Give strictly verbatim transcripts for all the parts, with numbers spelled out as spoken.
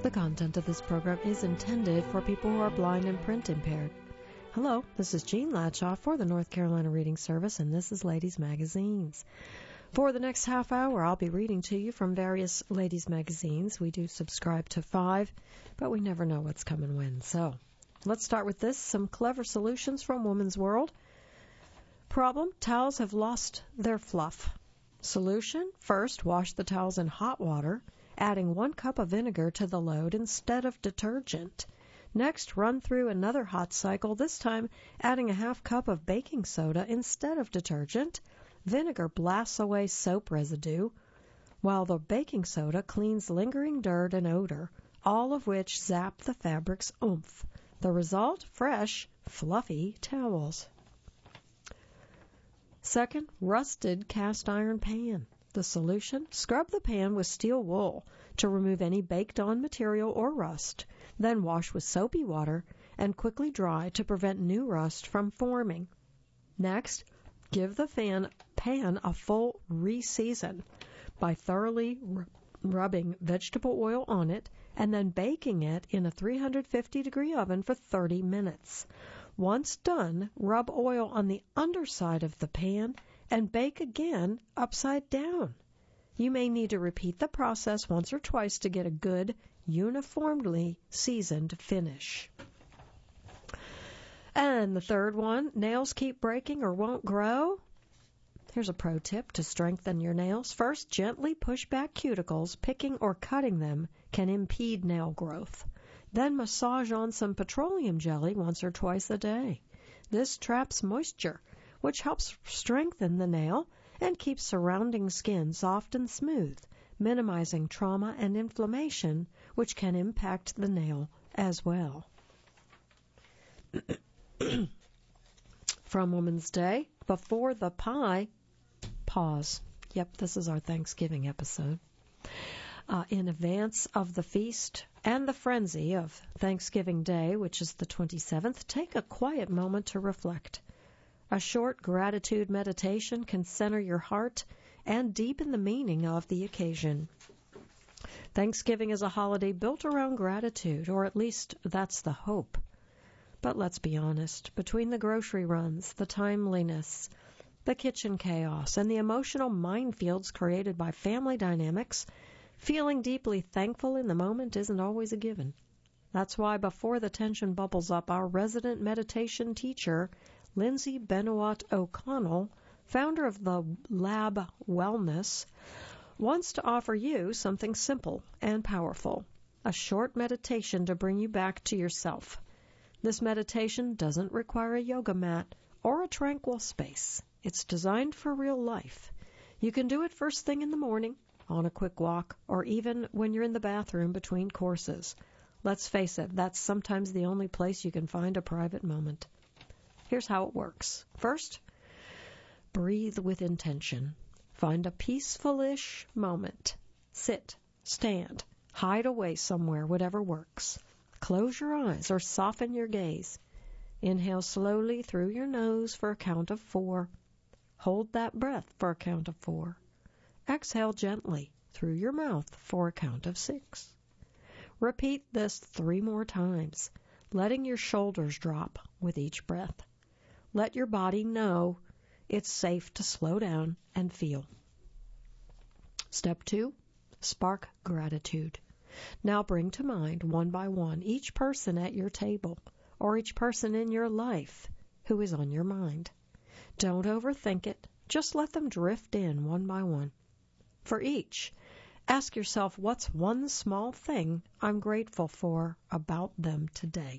The content of this program is intended for people who are blind and print impaired. Hello, this is Jean Ladshaw for the North Carolina Reading Service, and this is Ladies Magazines. For the next half hour, I'll be reading to you from various ladies' magazines. We do subscribe to five, but we never know what's coming when. So, let's start with this. Some clever solutions from Woman's World. Problem, towels have lost their fluff. Solution, first, wash the towels in hot water, adding one cup of vinegar to the load instead of detergent. Next, run through another hot cycle, this time adding a half cup of baking soda instead of detergent. Vinegar blasts away soap residue, while the baking soda cleans lingering dirt and odor, all of which zap the fabric's oomph. The result? Fresh, fluffy towels. Second, rusted cast iron pan. The solution? Scrub the pan with steel wool to remove any baked-on material or rust. Then wash with soapy water and quickly dry to prevent new rust from forming. Next, give the fan, pan a full re-season by thoroughly r- rubbing vegetable oil on it and then baking it in a three hundred fifty degree oven for thirty minutes. Once done, rub oil on the underside of the pan and bake again upside down. You may need to repeat the process once or twice to get a good, uniformly seasoned finish. And the third one, nails keep breaking or won't grow. Here's a pro tip to strengthen your nails. First, gently push back cuticles. Picking or cutting them can impede nail growth. Then massage on some petroleum jelly once or twice a day. This traps moisture, which helps strengthen the nail and keeps surrounding skin soft and smooth, minimizing trauma and inflammation, which can impact the nail as well. From Woman's Day, before the pie, pause. Yep, this is our Thanksgiving episode. Uh, in advance of the feast and the frenzy of Thanksgiving Day, which is the twenty-seventh, take a quiet moment to reflect. A short gratitude meditation can center your heart and deepen the meaning of the occasion. Thanksgiving is a holiday built around gratitude, or at least that's the hope. But let's be honest, between the grocery runs, the timeliness, the kitchen chaos, and the emotional minefields created by family dynamics, feeling deeply thankful in the moment isn't always a given. That's why before the tension bubbles up, our resident meditation teacher, Lindsay Benoit O'Connell, founder of the Lab Wellness, wants to offer you something simple and powerful, a short meditation to bring you back to yourself. This meditation doesn't require a yoga mat or a tranquil space. It's designed for real life. You can do it first thing in the morning, on a quick walk, or even when you're in the bathroom between courses. Let's face it, that's sometimes the only place you can find a private moment. Here's how it works. First, breathe with intention. Find a peaceful-ish moment. Sit, stand, hide away somewhere, whatever works. Close your eyes or soften your gaze. Inhale slowly through your nose for a count of four. Hold that breath for a count of four. Exhale gently through your mouth for a count of six. Repeat this three more times, letting your shoulders drop with each breath. Let your body know it's safe to slow down and feel. Step two, spark gratitude. Now bring to mind, one by one, each person at your table or each person in your life who is on your mind. Don't overthink it. Just let them drift in one by one. For each, ask yourself, what's one small thing I'm grateful for about them today?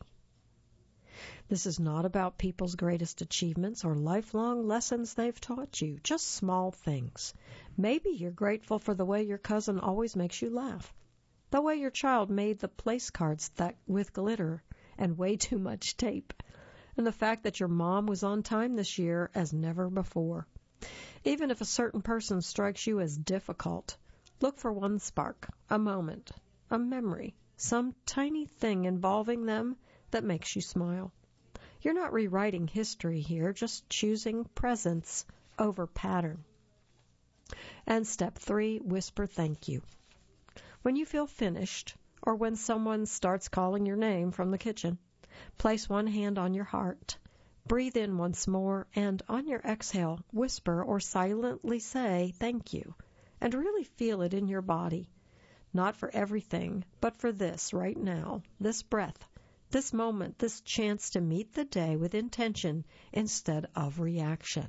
This is not about people's greatest achievements or lifelong lessons they've taught you, just small things. Maybe you're grateful for the way your cousin always makes you laugh, the way your child made the place cards that with glitter and way too much tape, and the fact that your mom was on time this year as never before. Even if a certain person strikes you as difficult, look for one spark, a moment, a memory, some tiny thing involving them that makes you smile. You're not rewriting history here, just choosing presence over pattern. And step three, whisper thank you. When you feel finished or when someone starts calling your name from the kitchen. Place one hand on your heart. Breathe in once more, and on your exhale, whisper or silently say thank you, and really feel it in your body. Not for everything, but for this right now, this breath, this moment, this chance to meet the day with intention instead of reaction.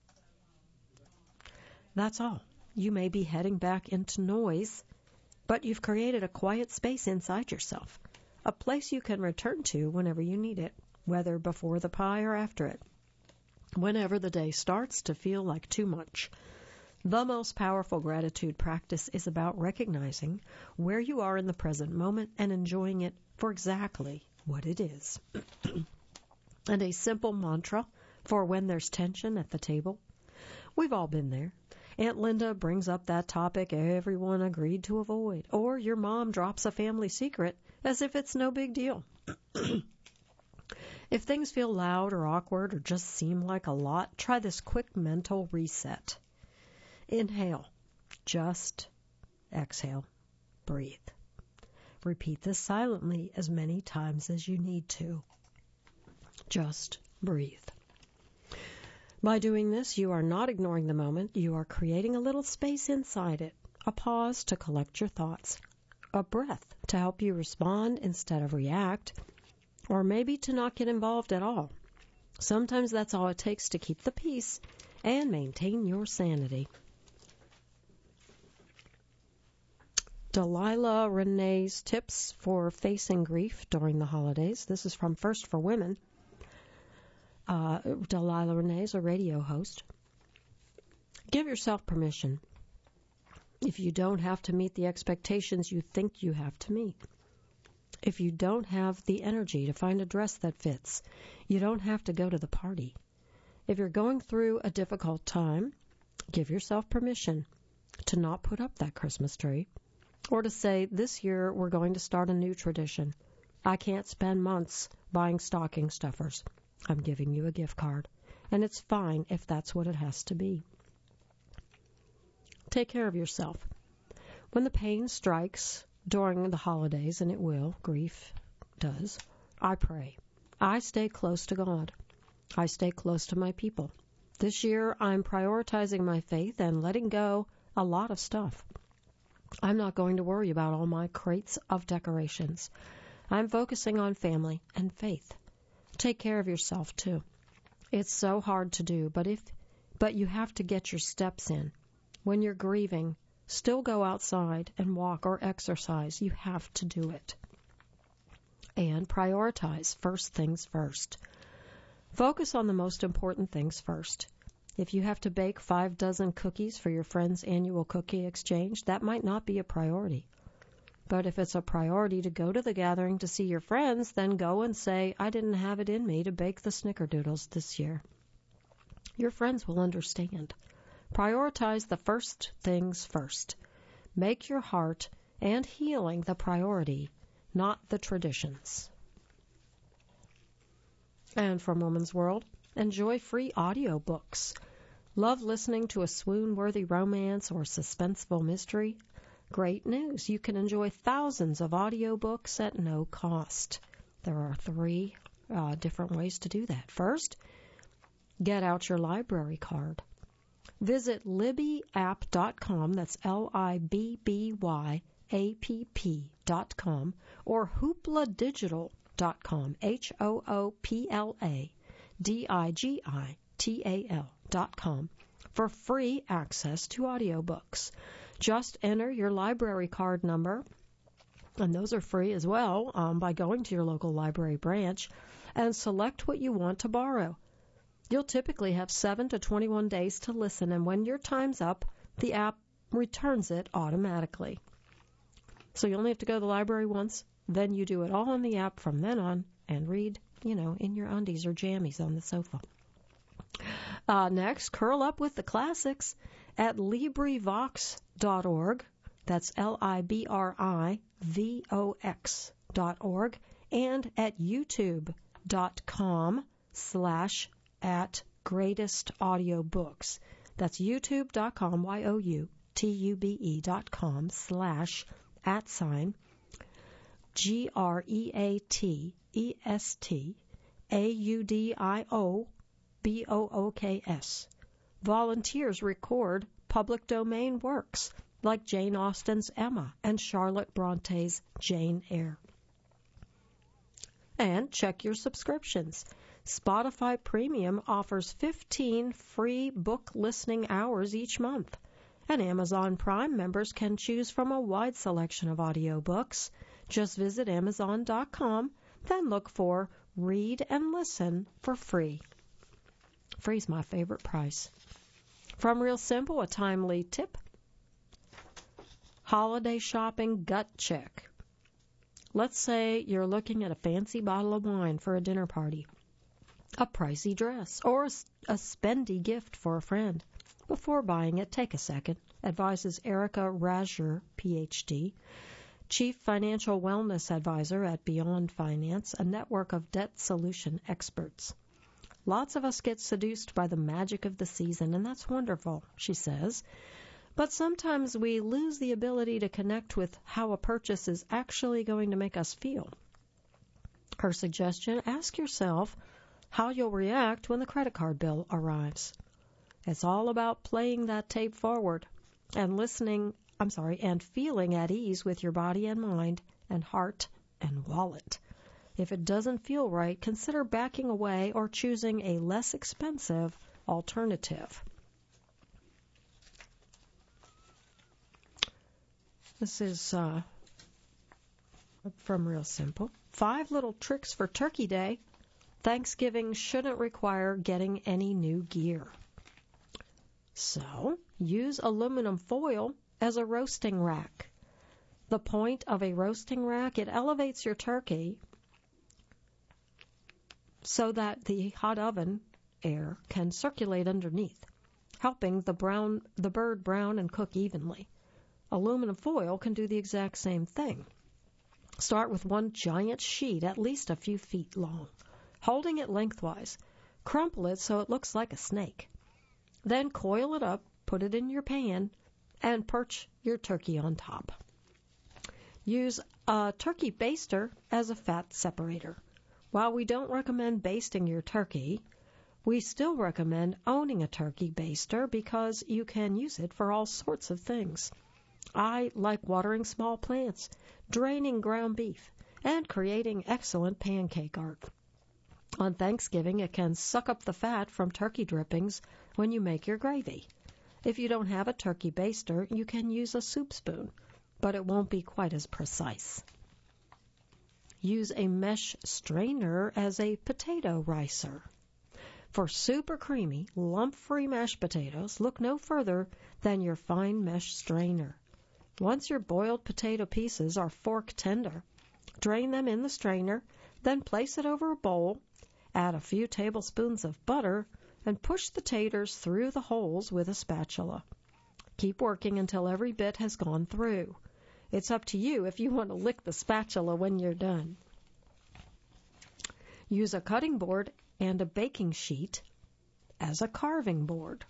That's all. You may be heading back into noise, but you've created a quiet space inside yourself, a place you can return to whenever you need it, whether before the pie or after it, whenever the day starts to feel like too much. The most powerful gratitude practice is about recognizing where you are in the present moment and enjoying it for exactly what it is. And a simple mantra for when there's tension at the table. We've all been there. Aunt Linda brings up that topic everyone agreed to avoid, or your mom drops a family secret as if it's no big deal. If things feel loud or awkward or just seem like a lot, try this quick mental reset. Inhale. Just exhale. Breathe. Repeat this silently as many times as you need to. Just breathe. By doing this, you are not ignoring the moment. You are creating a little space inside it, a pause to collect your thoughts, a breath to help you respond instead of react, or maybe to not get involved at all. Sometimes that's all it takes to keep the peace and maintain your sanity. Delilah Renee's tips for facing grief during the holidays. This is from First for Women. Uh, Delilah Renee is a radio host. Give yourself permission. If you don't have to meet the expectations you think you have to meet. If you don't have the energy to find a dress that fits, you don't have to go to the party. If you're going through a difficult time, give yourself permission to not put up that Christmas tree, or to say, this year we're going to start a new tradition. I can't spend months buying stocking stuffers. I'm giving you a gift card, and it's fine if that's what it has to be. Take care of yourself. When the pain strikes during the holidays, and it will, grief does, I pray. I stay close to God. I stay close to my people. This year, I'm prioritizing my faith and letting go a lot of stuff. I'm not going to worry about all my crates of decorations. I'm focusing on family and faith. Take care of yourself, too. It's so hard to do, but if, but you have to get your steps in. When you're grieving, still go outside and walk or exercise. You have to do it. And prioritize first things first. Focus on the most important things first. If you have to bake five dozen cookies for your friend's annual cookie exchange, that might not be a priority. But if it's a priority to go to the gathering to see your friends, then go and say, I didn't have it in me to bake the snickerdoodles this year. Your friends will understand. Prioritize the first things first. Make your heart and healing the priority, not the traditions. And from Woman's World, enjoy free audiobooks. Love listening to a swoon-worthy romance or suspenseful mystery? Great news. You can enjoy thousands of audiobooks at no cost. There are three uh, different ways to do that. First, get out your library card. Visit libby app dot com, that's L I B B Y A P P dot com, or hoopla digital dot com, H O O P L A D I G I T A L dot com, for free access to audiobooks. Just enter your library card number, and those are free as well, um, by going to your local library branch, and select what you want to borrow. You'll typically have seven to twenty-one days to listen, and when your time's up, the app returns it automatically. So you only have to go to the library once, then you do it all on the app from then on, and read, you know, in your undies or jammies on the sofa. Uh, next, curl up with the classics at LibriVox dot org. That's L I B R I V O X dot org, and at YouTube dot com slash at Greatest Audiobooks. That's YouTube dot com, Y O U T U B E dot com slash at sign G R E A T E S T A U D I O B O O K S. Volunteers record public domain works like Jane Austen's Emma and Charlotte Bronte's Jane Eyre. And check your subscriptions. Spotify Premium offers fifteen free book listening hours each month, and Amazon Prime members can choose from a wide selection of audiobooks. Just visit amazon dot com, then look for Read and Listen for free. Free's my favorite price. From Real Simple, a timely tip. Holiday shopping gut check. Let's say you're looking at a fancy bottle of wine for a dinner party, a pricey dress, or a, a spendy gift for a friend. Before buying it, take a second, advises Erica Rajer, P H D, Chief Financial Wellness Advisor at Beyond Finance, a network of debt solution experts. Lots of us get seduced by the magic of the season, and that's wonderful, she says. But sometimes we lose the ability to connect with how a purchase is actually going to make us feel. Her suggestion, ask yourself how you'll react when the credit card bill arrives. It's all about playing that tape forward and listening, I'm sorry, and feeling at ease with your body and mind and heart and wallet. If it doesn't feel right, consider backing away or choosing a less expensive alternative. This is uh, from Real Simple. Five little tricks for Turkey Day. Thanksgiving shouldn't require getting any new gear. So, use aluminum foil as a roasting rack. The point of a roasting rack, it elevates your turkey so that the hot oven air can circulate underneath, helping the brown the bird brown and cook evenly. Aluminum foil can do the exact same thing. Start with one giant sheet at least a few feet long, holding it lengthwise. Crumple it so it looks like a snake. Then coil it up, put it in your pan, and perch your turkey on top. Use a turkey baster as a fat separator. While we don't recommend basting your turkey, we still recommend owning a turkey baster because you can use it for all sorts of things. I like watering small plants, draining ground beef, and creating excellent pancake art. On Thanksgiving, it can suck up the fat from turkey drippings when you make your gravy. If you don't have a turkey baster, you can use a soup spoon, but it won't be quite as precise. Use a mesh strainer as a potato ricer. For super creamy, lump-free mashed potatoes, look no further than your fine mesh strainer. Once your boiled potato pieces are fork tender, drain them in the strainer, then place it over a bowl, add a few tablespoons of butter, and push the taters through the holes with a spatula. Keep working until every bit has gone through. It's up to you if you want to lick the spatula when you're done. Use a cutting board and a baking sheet as a carving board.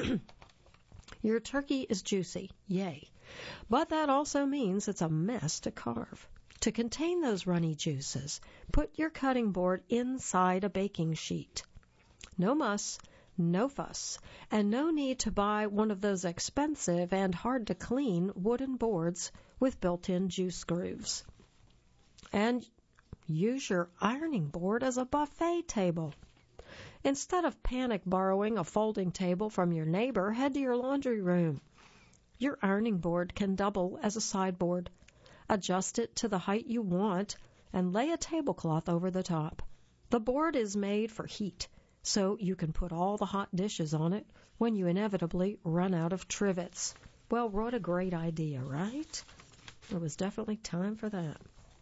Your turkey is juicy, yay, but that also means it's a mess to carve. To contain those runny juices, put your cutting board inside a baking sheet. No muss, no fuss, and no need to buy one of those expensive and hard-to-clean wooden boards with built-in juice grooves. And use your ironing board as a buffet table. Instead of panic borrowing a folding table from your neighbor, head to your laundry room. Your ironing board can double as a sideboard. Adjust it to the height you want and lay a tablecloth over the top. The board is made for heat, so you can put all the hot dishes on it when you inevitably run out of trivets. Well, what a great idea, right? It was definitely time for that.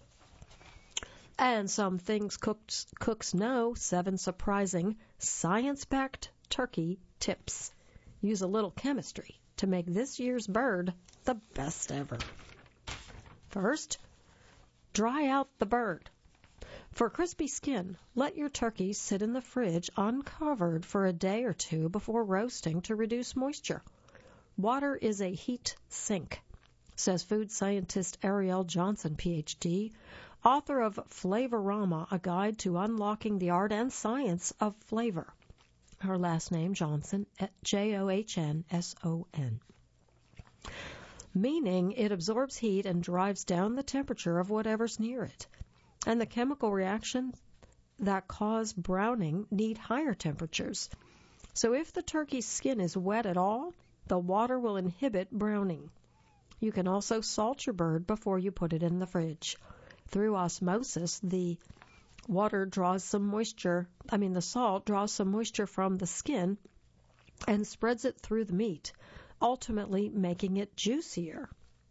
And some things cooks, cooks know, seven surprising science-backed turkey tips. Use a little chemistry to make this year's bird the best ever. First, dry out the bird. For crispy skin, let your turkey sit in the fridge uncovered for a day or two before roasting to reduce moisture. Water is a heat sink, says food scientist Ariel Johnson, P H D, author of Flavorama, A Guide to Unlocking the Art and Science of Flavor. Her last name, Johnson, J O H N S O N. Meaning it absorbs heat and drives down the temperature of whatever's near it. And the chemical reactions that cause browning need higher temperatures. So if the turkey's skin is wet at all, the water will inhibit browning. You can also salt your bird before you put it in the fridge. Through osmosis, the water draws some moisture, I mean the salt draws some moisture from the skin and spreads it through the meat, ultimately making it juicier.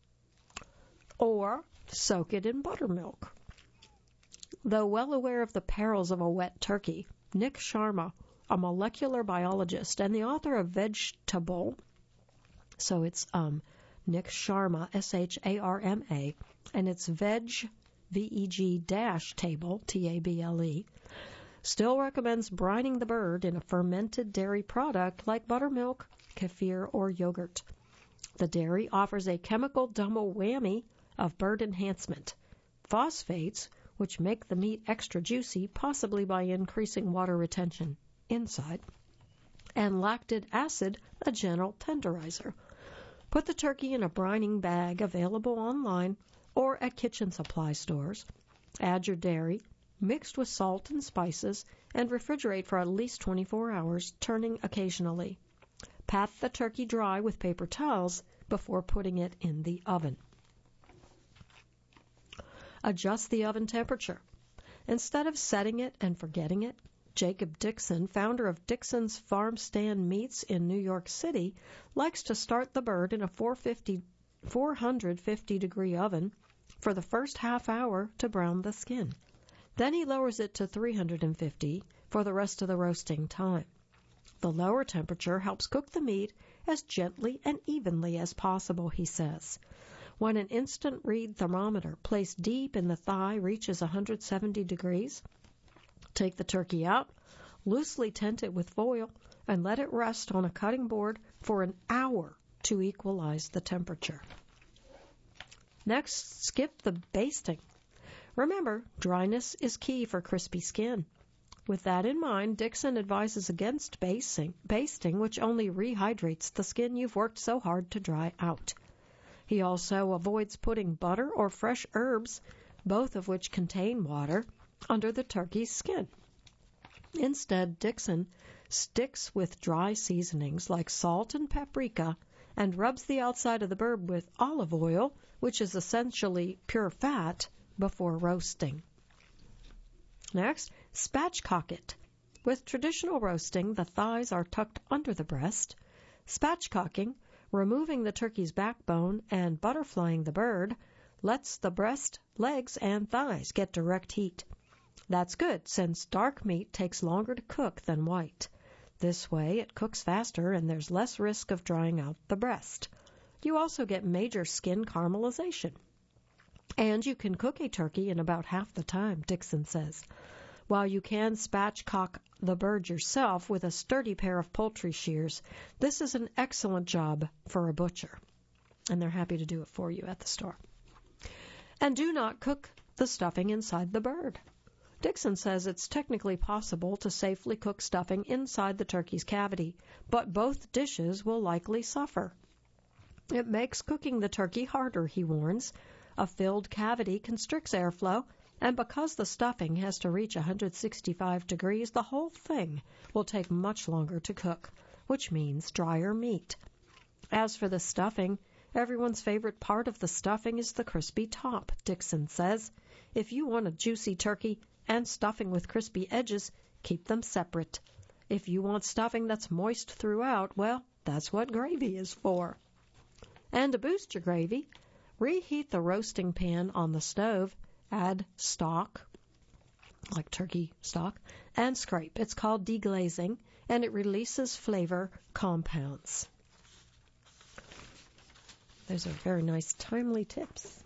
Or soak it in buttermilk. Though well aware of the perils of a wet turkey, Nick Sharma, a molecular biologist and the author of Vegetable, so it's um, Nick Sharma, S H A R M A, and it's Veg, V E G dash table, T A B L E, still recommends brining the bird in a fermented dairy product like buttermilk, kefir, or yogurt. The dairy offers a chemical double whammy of bird enhancement. Phosphates, which make the meat extra juicy, possibly by increasing water retention inside, and lactic acid, a gentle tenderizer. Put the turkey in a brining bag available online or at kitchen supply stores. Add your dairy, mixed with salt and spices, and refrigerate for at least twenty-four hours, turning occasionally. Pat the turkey dry with paper towels before putting it in the oven. Adjust the oven temperature. Instead of setting it and forgetting it, Jacob Dixon, founder of Dixon's Farm Stand Meats in New York City, likes to start the bird in a four hundred fifty degree oven for the first half hour to brown the skin. Then he lowers it to three hundred fifty for the rest of the roasting time. The lower temperature helps cook the meat as gently and evenly as possible, he says. When an instant read thermometer placed deep in the thigh reaches one hundred seventy degrees, take the turkey out, loosely tent it with foil, and let it rest on a cutting board for an hour to equalize the temperature. Next, skip the basting. Remember, dryness is key for crispy skin. With that in mind, Dixon advises against basting, basting, which only rehydrates the skin you've worked so hard to dry out. He also avoids putting butter or fresh herbs, both of which contain water, under the turkey's skin. Instead, Dixon sticks with dry seasonings like salt and paprika and rubs the outside of the bird with olive oil, which is essentially pure fat, before roasting. Next, spatchcock it. With traditional roasting, the thighs are tucked under the breast. Spatchcocking, removing the turkey's backbone and butterflying the bird, lets the breast, legs, and thighs get direct heat. That's good, since dark meat takes longer to cook than white. This way, it cooks faster and there's less risk of drying out the breast. You also get major skin caramelization. And you can cook a turkey in about half the time, Dixon says. While you can spatchcock the bird yourself with a sturdy pair of poultry shears, this is an excellent job for a butcher. And they're happy to do it for you at the store. And do not cook the stuffing inside the bird. Dixon says it's technically possible to safely cook stuffing inside the turkey's cavity, but both dishes will likely suffer. It makes cooking the turkey harder, he warns. A filled cavity constricts airflow, and because the stuffing has to reach one hundred sixty-five degrees, the whole thing will take much longer to cook, which means drier meat. As for the stuffing, everyone's favorite part of the stuffing is the crispy top, Dixon says. If you want a juicy turkey and stuffing with crispy edges, keep them separate. If you want stuffing that's moist throughout, well, that's what gravy is for. And to boost your gravy, reheat the roasting pan on the stove, add stock, like turkey stock, and scrape. It's called deglazing, and it releases flavor compounds. Those are very nice, timely tips.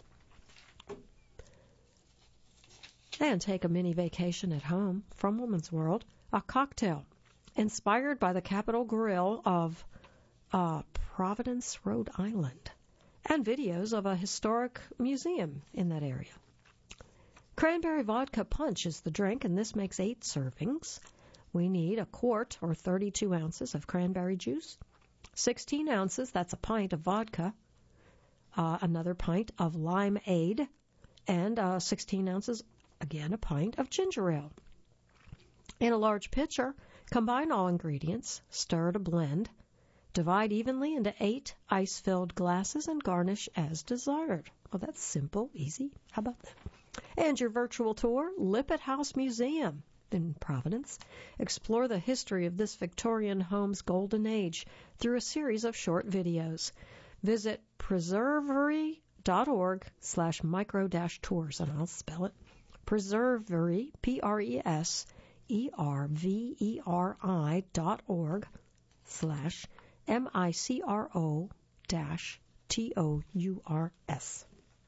And take a mini vacation at home from Woman's World, a cocktail inspired by the Capitol Grill of uh, Providence, Rhode Island, and videos of a historic museum in that area. Cranberry vodka punch is the drink, and this makes eight servings. We need a quart or thirty-two ounces of cranberry juice, sixteen ounces, that's a pint of vodka, uh, another pint of limeade, and uh, sixteen ounces, again a pint of ginger ale. In a large pitcher, combine all ingredients, stir to blend, divide evenly into eight ice-filled glasses, and garnish as desired. Well, that's simple, easy. How about that? And your virtual tour, Lippitt House Museum in Providence. Explore the history of this Victorian home's golden age through a series of short videos. Visit preservery.org slash micro dash tours, and I'll spell it. Preservery, P R E S E R V E R I dot org slash M I C R O dash T O U R S.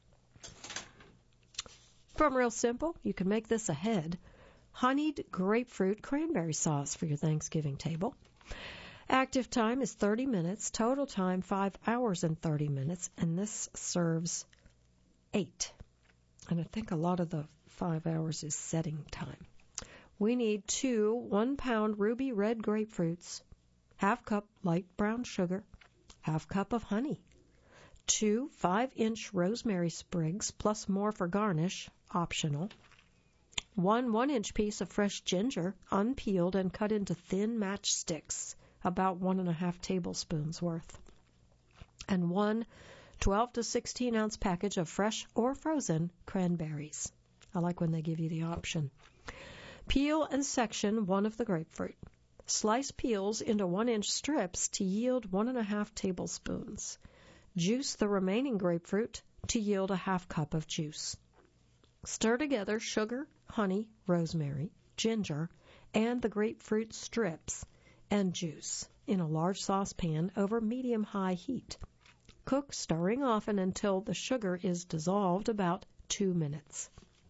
From Real Simple, you can make this ahead. Honeyed grapefruit cranberry sauce for your Thanksgiving table. Active time is thirty minutes, total time five hours and thirty minutes, and this serves eight. And I think a lot of the five hours is setting time. We need two one-pound ruby red grapefruits, half cup light brown sugar, half cup of honey, two five-inch rosemary sprigs, plus more for garnish, optional, one one-inch piece of fresh ginger, unpeeled and cut into thin matchsticks, about one and a half tablespoons worth, and one twelve to sixteen ounce package of fresh or frozen cranberries. I like when they give you the option. Peel and section one of the grapefruit. Slice peels into one-inch strips to yield one and a half tablespoons. Juice the remaining grapefruit to yield a half cup of juice. Stir together sugar, honey, rosemary, ginger, and the grapefruit strips and juice in a large saucepan over medium-high heat. Cook, stirring often until the sugar is dissolved, about two minutes.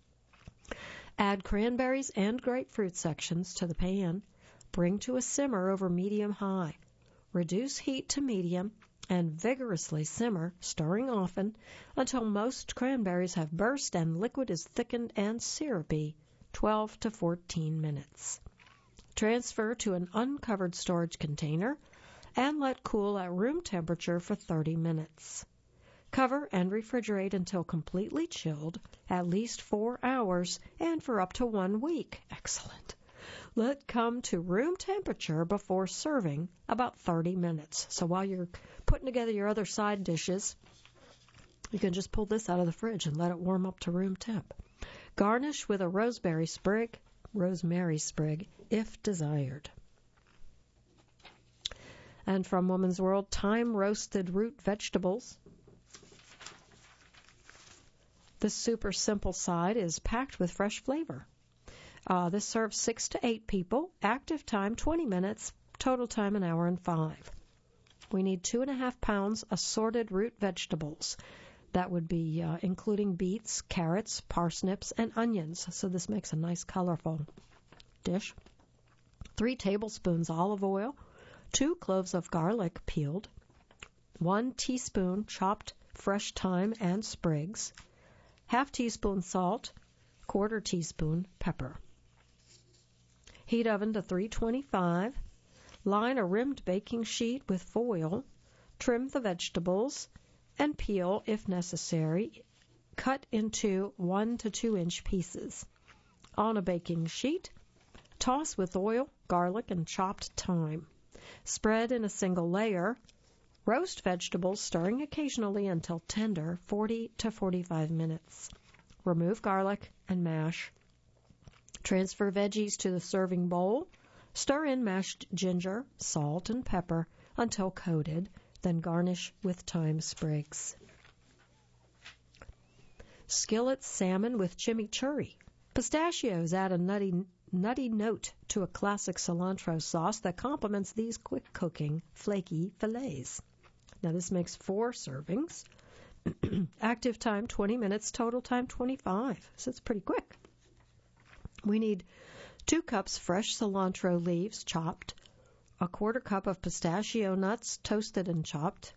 Add cranberries and grapefruit sections to the pan. Bring to a simmer over medium-high. Reduce heat to medium and vigorously simmer, stirring often, until most cranberries have burst and liquid is thickened and syrupy, twelve to fourteen minutes. Transfer to an uncovered storage container and let cool at room temperature for thirty minutes. Cover and refrigerate until completely chilled, at least four hours, and for up to one week. Excellent. Let come to room temperature before serving, about thirty minutes. So while you're putting together your other side dishes, you can just pull this out of the fridge and let it warm up to room temp. Garnish with a rosemary sprig, rosemary sprig, if desired. And from Woman's World, thyme-roasted root vegetables. This super simple side is packed with fresh flavor. Uh, this serves six to eight people. Active time twenty minutes. Total time an hour and five. We need two and a half pounds assorted root vegetables. That would be uh, including beets, carrots, parsnips, and onions. So this makes a nice colorful dish. Three tablespoons olive oil. Two cloves of garlic peeled. One teaspoon chopped fresh thyme and sprigs. Half teaspoon salt. Quarter teaspoon pepper. Heat oven to three twenty-five. Line a rimmed baking sheet with foil. Trim the vegetables and peel if necessary. Cut into one to two inch pieces. On a baking sheet, toss with oil, garlic, and chopped thyme. Spread in a single layer. Roast vegetables, stirring occasionally until tender, forty to forty-five minutes. Remove garlic and mash. Transfer veggies to the serving bowl. Stir in mashed ginger, salt, and pepper until coated, then garnish with thyme sprigs. Skillet salmon with chimichurri. Pistachios add a nutty, nutty note to a classic cilantro sauce that complements these quick-cooking, flaky fillets. Now this makes four servings. Active time twenty minutes, total time twenty-five, so it's pretty quick. We need two cups fresh cilantro leaves chopped, a quarter cup of pistachio nuts toasted and chopped,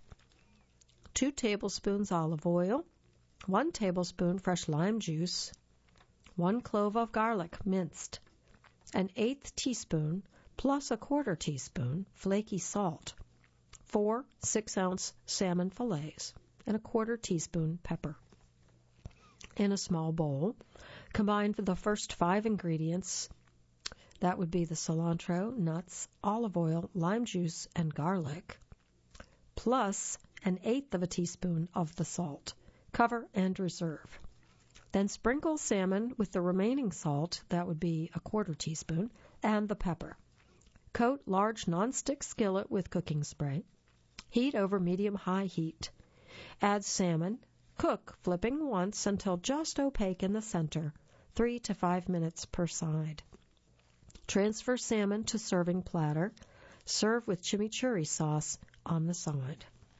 two tablespoons olive oil, one tablespoon fresh lime juice, one clove of garlic minced, an eighth teaspoon plus a quarter teaspoon flaky salt, four six-ounce salmon fillets, and a quarter teaspoon pepper. In a small bowl, combine the first five ingredients. That would be the cilantro, nuts, olive oil, lime juice, and garlic, plus an eighth of a teaspoon of the salt. Cover and reserve. Then sprinkle salmon with the remaining salt, that would be a quarter teaspoon, and the pepper. Coat large nonstick skillet with cooking spray. Heat over medium-high heat. Add salmon. Cook, flipping once until just opaque in the center, three to five minutes per side. Transfer salmon to serving platter. Serve with chimichurri sauce on the side.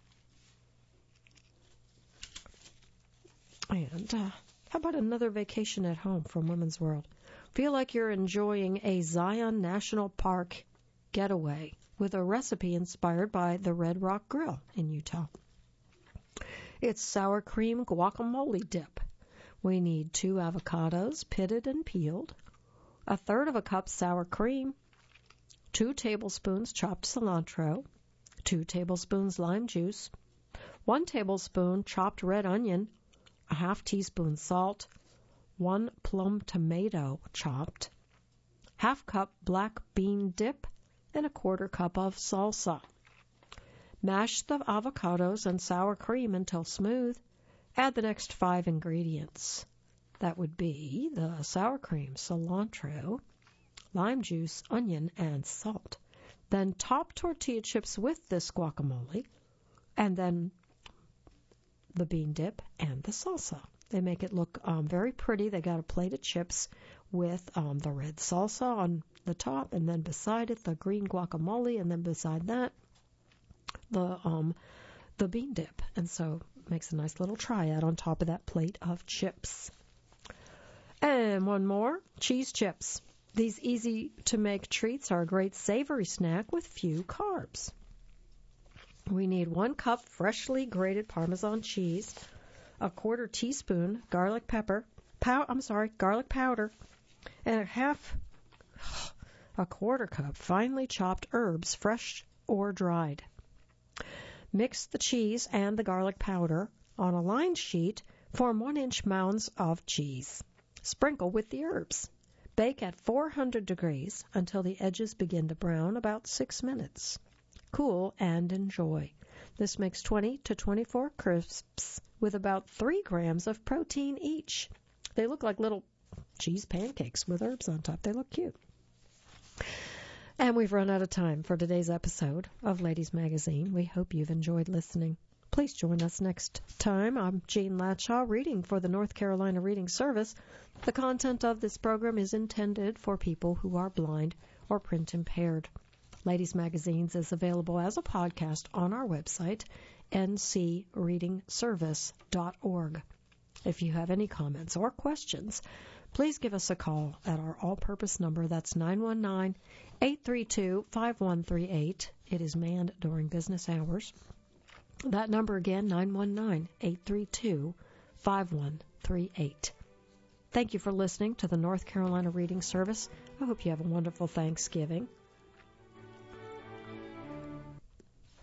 And uh, how about another vacation at home from Women's World? Feel like you're enjoying a Zion National Park getaway with a recipe inspired by the Red Rock Grill in Utah. It's sour cream guacamole dip. We need two avocados, pitted and peeled, a third of a cup sour cream, two tablespoons chopped cilantro, two tablespoons lime juice, one tablespoon chopped red onion, a half teaspoon salt, one plum tomato chopped, half cup black bean dip, and a quarter cup of salsa. Mash the avocados and sour cream until smooth. Add the next five ingredients. That would be the sour cream, cilantro, lime juice, onion, and salt. Then top tortilla chips with this guacamole, and then the bean dip and the salsa. They make it look um, very pretty. They got a plate of chips with um, the red salsa on the top, and then beside it the green guacamole, and then beside that the um, the bean dip. And so it makes a nice little triad on top of that plate of chips. And one more, cheese chips. These easy-to-make treats are a great savory snack with few carbs. We need one cup freshly grated Parmesan cheese, a quarter teaspoon garlic pepper, pow, I'm sorry, garlic powder, and a half, a quarter cup finely chopped herbs, fresh or dried. Mix the cheese and the garlic powder on a lined sheet. Form one-inch mounds of cheese. Sprinkle with the herbs. Bake at four hundred degrees until the edges begin to brown, about six minutes. Cool and enjoy. This makes twenty to twenty-four crisps with about three grams of protein each. They look like little cheese pancakes with herbs on top. They look cute. And we've run out of time for today's episode of Ladies Magazine. We hope you've enjoyed listening. Please join us next time. I'm Jean Latshaw, reading for the North Carolina Reading Service. The content of this program is intended for people who are blind or print impaired. Ladies Magazines is available as a podcast on our website, n c reading service dot org. If you have any comments or questions, please give us a call at our all-purpose number. That's nine one nine, eight three two, five one three eight. It is manned during business hours. That number again, nine one nine, eight three two, five one three eight. Thank you for listening to the North Carolina Reading Service. I hope you have a wonderful Thanksgiving.